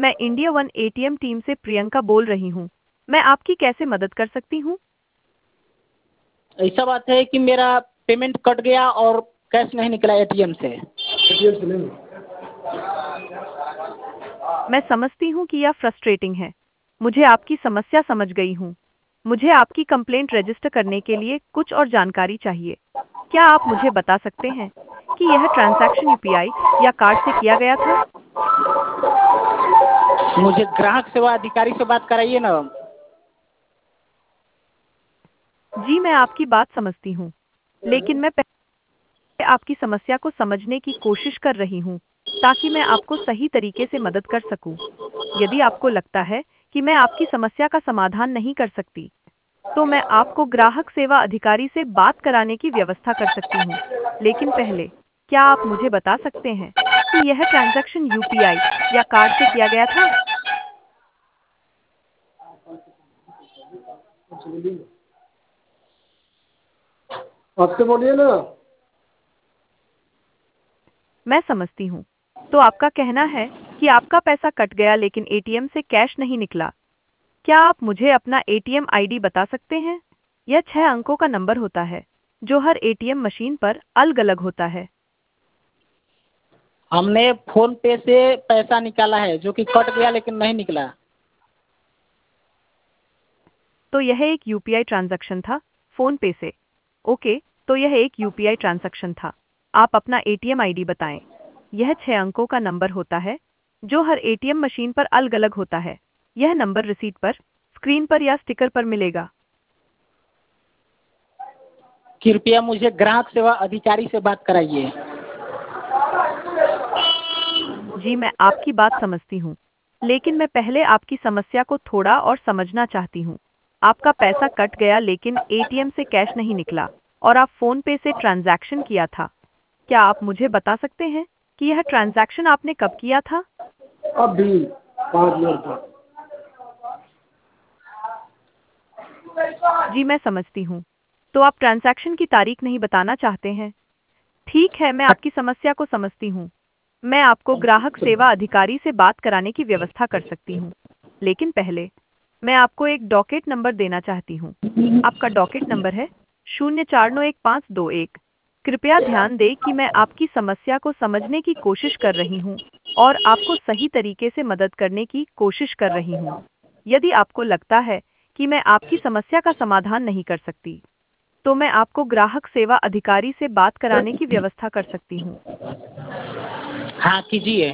मैं India one ATM team से प्रियंका बोल रही हूँ। मैं आपकी कैसे मदद कर सकती हूँ? ऐसा बात है कि मेरा पेमेंट कट गया और कैश नहीं निकला एटीएम से। मैं समझती हूँ कि यह फ्रस्ट्रेटिंग है। मुझे आपकी समस्या समझ गई हूँ। मुझे आपकी कंप्लेंट रजिस्टर करने के लिए कुछ और जानकारी चाहिए। क्या आप मुझे बता सकते हैं कि यह ट्रांजैक्शन यूपीआई या कार्ड से किया गया था? मुझे ग्राहक सेवा अधिकारी से बात कराइए ना। जी, मैं आपकी बात समझती हूँ, लेकिन मैं पहले आपकी समस्या को समझने की कोशिश कर रही हूँ, ताकि मैं आपको सही तरीके से मदद कर सकूँ। यदि आपको लगता है कि मैं आपकी समस्या का समाधान नहीं कर सकती, तो मैं आपको ग्राहक सेवा अधिकारी से बात कराने की व्यवस्था कर सकती हूँ। लेकिन पहले, क्या आप मुझे बता सकते हैं कि यह ट्रांजैक्शन यूपीआई या कार्ड से किया गया था? आपसे बोलिए ना। मैं समझती हूँ। तो आपका कहना है कि आपका पैसा कट गया लेकिन एटीएम से कैश नहीं निकला। क्या आप मुझे अपना एटीएम आईडी बता सकते हैं? यह 6 अंकों का नंबर होता है, जो हर एटीएम मशीन पर अलग-अलग होता है। हमने फोन पे से पैसा निकाला है जो कि कट गया लेकिन नहीं निकला। तो यह एक यूपीआई ट्रांजैक्शन था, फ़ोन पे से। ओके, तो यह एक यूपीआई ट्रांजैक्शन था। आप अपना एटीएम आईडी बताएं। यह 6 अंकों का नंबर होता है, जो हर एटीएम मशीन पर अलग-अलग होता है। यह नंबर रिसीट पर, स्क्रीन पर या स्टिकर पर मिलेगा। कृपया मुझे ग्राहक सेवा अधिकारी से बात कराइए। जी, मैं आपकी बात समझती हूँ, लेकिन मैं पहले आपकी समस्या को थोड़ा और समझना चाहती हूँ। आपका पैसा कट गया लेकिन एटीएम से कैश नहीं निकला और आप फ़ोन पे से ट्रांज़ैक्शन किया था। क्या आप मुझे बता सकते हैं कि यह ट्रांज़ैक्शन आपने कब किया था? अभी 5 मिनट था। जी, मैं समझती हूँ। तो आप ट्रांज़ैक्शन की तारीख नहीं बताना चाहते हैं। ठीक है, मैं आपकी समस्या को समझती हूँ। मैं आपको ग्राहक सेवा अधिकारी से बात कराने की व्यवस्था कर सकती हूँ। लेकिन पहले, मैं आपको एक डॉकेट नंबर देना चाहती हूँ। आपका डॉकेट नंबर है 04911521। कृपया ध्यान दें कि मैं आपकी समस्या को समझने की कोशिश कर रही हूँ और आपको सही तरीके से मदद करने की कोशिश कर रही हूँ। यदि आपको लगता है कि मैं आपकी समस्या का समाधान नहीं कर सकती, तो मैं आपको ग्राहक सेवा अधिकारी से बात कराने की व्यवस्था कर सकती हूँ। हाँ कीजिए।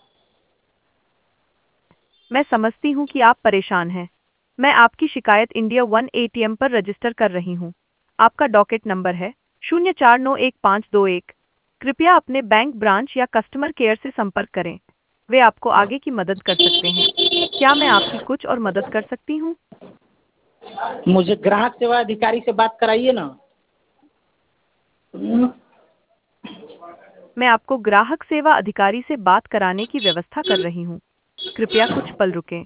मैं समझती हूँ कि आप परेशान हैं। मैं आपकी शिकायत इंडिया वन एटीएम पर रजिस्टर कर रही हूँ। आपका डॉकेट नंबर है 04911521। कृपया अपने बैंक ब्रांच या कस्टमर केयर से संपर्क करें। वे आपको आगे की मदद कर सकते हैं। क्या मैं आपकी कुछ और मदद कर सकती हूँ? मुझे ग्राहक सेवा अधिकारी से बात कराइए ना। मैं आपको ग्राहक सेवा अधिकारी से बात कराने की व्यवस्था कर रही हूँ। कृपया कुछ पल रुकें।